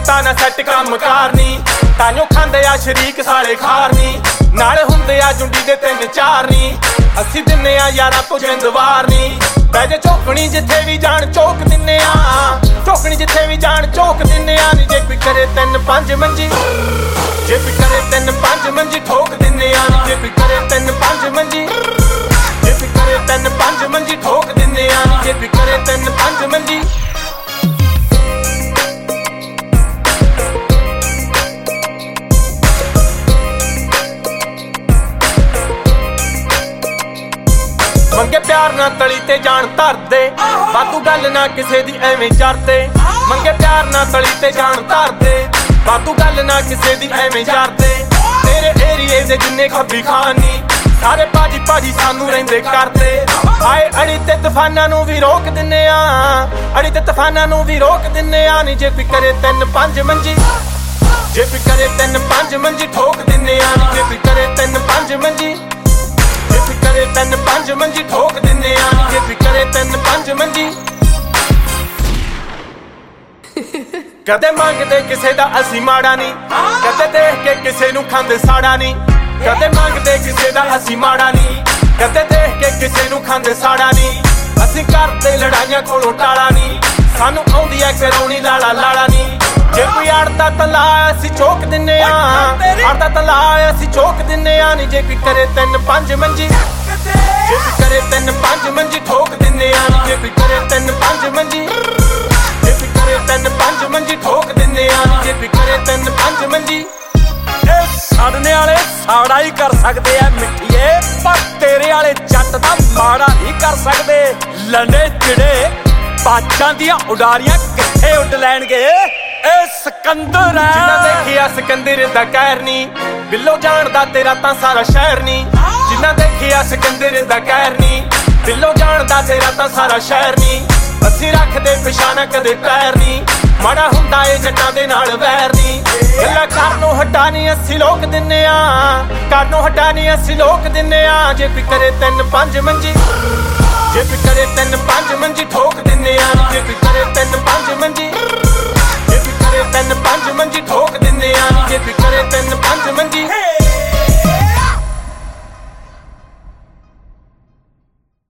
ਕੀਤਾ ਨਾ ਸੈੱਟ ਕੰਮ कारनी ਤਾਂਿਓ ਖਾਂਦੇ ਆ ਸ਼ਰੀਕ ਸਾਲੇ ਖਾਰਨੀ ਨਾਲ ਹੁੰਦੇ ਆ ਜੁੰਡੀ ਦੇ 3-4 ਨੀ ਅਸੀਂ ਦਿੰਨੇ ਆ ਯਾਰਾਂ ਤੋਂ ਜਿੰਦਵਾਰ ਨੀ ਬਹਿ ਜੇ ਝੋਕਣੀ ਜਿੱਥੇ ਵੀ ਜਾਣ ਚੋਕ ਦਿੰਨੇ ਆ ਝੋਕਣੀ ਜਿੱਥੇ ਵੀ ਜਾਣ ਚੋਕ ਦਿੰਨੇ ਆ ਨੀ ਜੇ ਕੋਈ ਕਰੇ 3-5 ਮੰਜੀ ਜੇ ਕੋਈ ਕਰੇ 3-5 ਮੰਜੀ ਠੋਕ ਦਿੰਨੇ ਆ ਨੀ ਜੇ ਕੋਈ ਕਰੇ 3-5 ਮੰਜੀ ਜੇ ਕੋਈ ਕਰੇ 3-5 ਮੰਜੀ ਠੋਕ ਦਿੰਨੇ ਆ ਨੀ ਜੇ ਕੋਈ ਕਰੇ 3-5 ਮੰਜੀ ਮੰਗੇ ਪਿਆਰ ਨਾ ਤਲੀ ਤੇ ਜਾਣ ਧਰਦੇ ਵਾਧੂ ਗੱਲ ਨਾ ਕਿਸੇ ਦੀ ਐਵੇਂ ਜਰਦੇ ਮੰਗੇ ਪਿਆਰ ਨਾ ਤਲੀ ਤੇ ਜਾਣ ਧਰਦੇ ਵਾਧੂ ਗੱਲ ਨਾ ਕਿਸੇ ਦੀ ਐਵੇਂ ਜਰਦੇ ਤੇਰੇ ਏਰੀਏ ਦੇ ਜਿੰਨੇ ਖੱਬੀ ਖਾਨੀ ਸਾਰੇ ਭਾਜੀ ਸਾਨੂੰ ਰਹਿੰਦੇ ਕਰਦੇ ਆਏ ਅੜੀ ਤੇ ਤੂਫਾਨਾਂ ਨੂੰ ਵੀ ਰੋਕ ਦਿੰਨੇ ਆ ਅੜੀ ਤੇ ਤੂਫਾਨਾਂ ਨੂੰ ਵੀ ਰੋਕ ਦਿੰਨੇ ਆ ਨੀ ਜੇ ਕੋਈ ਕਰੇ 3-5 ਮੰਜੀ ਜੇ ਕੋਈ ਕਰੇ 3-5 ਮੰਜੀ ਠੋਕ ਦਿੰਨੇ ਆ ਨੀ ਜੇ ਕੋਈ ਕਰੇ 3-5 ਮੰਜੀ ਜੇ ਕੋਈ ਕਰੇ 3-5 ਮੰਜੀ ਠੋਕ ਦਿੰਨੇ ਆ ਨੀ ਜੇ ਕੋਈ ਕਰੇ 3-5 ਮੰਜੀ ਕਦੇ ਮੰਗਦੇ ਕਿਸੇ ਦਾ ਅਸੀਂ ਮਾੜਾ ਨਹੀਂ ਕਦੇ ਦੇਖ ਕੇ ਕਿਸੇ ਨੂੰ ਖਾਂਦੇ ਸਾੜਾ ਨਹੀਂ ਕਦੇ ਮੰਗਦੇ ਕਿਸੇ ਦਾ ਅਸੀਂ ਮਾੜਾ ਨਹੀਂ ਕਦੇ ਦੇਖ ਕੇ ਕਿਸੇ ਨੂੰ ਖਾਂਦੇ ਸਾੜਾ ਨਹੀਂ ਅਸੀਂ ਕਰਦੇ ਲੜਾਈਆਂ ਕੋਲੋਂ ਟਾਲਾ ਨਹੀਂ ਸਾਨੂੰ ਆਉਂਦੀ ਐ ਕਰਾਉਣੀ ਲਾਲਾ ਨਹੀਂ ਜੇ ਕੋਈ ਅੜਦਾ ਤਾਂ ਲਾ ਅਸੀਂ ਚੋਕ ਦਿੰਨੇ ਆ ਅੜਦਾ ਤਾਂ ਲਾ ਅਸੀਂ ਚੋਕ ਦਿੰਨੇ ਆ ਨੀ ਜੇ ਕੋਈ ਕਰੇ 3-5 ਮੰਜੀ ਜੇ ਕੋਈ ਕਰੇ 3-5 ਮੰਜੀ ਠੋਕ ਦਿੰਨੇ ਆ ਨੀ ਜੇ ਕੋਈ ਕਰੇ 3-5 ਮੰਜੀ ਜੇ ਕੋਈ ਕਰੇ 3-5 ਮੰਜੀ ਠੋਕ ਦਿੰਨੇ ਆ ਨੀ ਜੇ ਕੋਈ ਕਰੇ 3-5 ਮੰਜੀ ਇਹ ਸਾਡਨੇ ਵਾਲੇ ਸਾੜਾ ਹੀ ਕਰ ਸਕਦੇ ਆ ਮਿੱਠੀਏ ਪਰ ਤੇਰੇ ਵਾਲੇ ਜੱਟ ਦਾ ਮਾੜਾ ਨਹੀਂ ਕਰ ਸਕਦੇ ਲੰਡੇ ਚਿੜੇ ਬਾਜਾਂ ਦੀਆਂ ਉਡਾਰੀਆਂ ਕਿੱਥੇ ਉੱਡ ਲੈਣਗੇ ਇਹ ਸਿਕੰਦਰ ਹੈ ਜਿੰਨਾ ਦੇਖਿਆ ਸਿਕੰਦਰ ਦਾ ਕਹਿਰ ਨੀ ਬਿੱਲੋ ਜਾਣਦਾ ਤੇਰਾ ਤਾਂ ਸਾਰਾ ਸ਼ਹਿਰ ਨੀ ਜਿੰਨਾ ਦੇਖਿਆ ਸਿਕੰਦਰ ਦਾ ਕਹਿਰ ਨੀ ਬਿੱਲੋ ਜਾਣਦਾ ਤੇਰਾ ਤਾਂ ਸਾਰਾ ਸ਼ਹਿਰ ਨੀ ਅਸੀਂ ਰੱਖਦੇ ਪਿਛਾਣਾ ਕਦੇ ਪੈਰ ਨੀ ਮਾੜਾ ਹੁੰਦਾ ਏ ਜੱਟਾਂ ਦੇ ਨਾਲ ਵੈਰ ਨੀ ਗੱਲਾਂ ਕਰਨੋਂ ਹਟਾਣੀ ਅਸੀਂ ਲੋਕ ਦਿੰਨੇ ਆ ਕਰਨੋਂ ਹਟਾਣੀ ਅਸੀਂ ਲੋਕ ਦਿੰਨੇ ਆ ਜੇ ਕੋਈ ਕਰੇ 3-5 ਮੰਜੀ ਜੇ ਕੋਈ ਕਰੇ 3-5 ਮੰਜੀ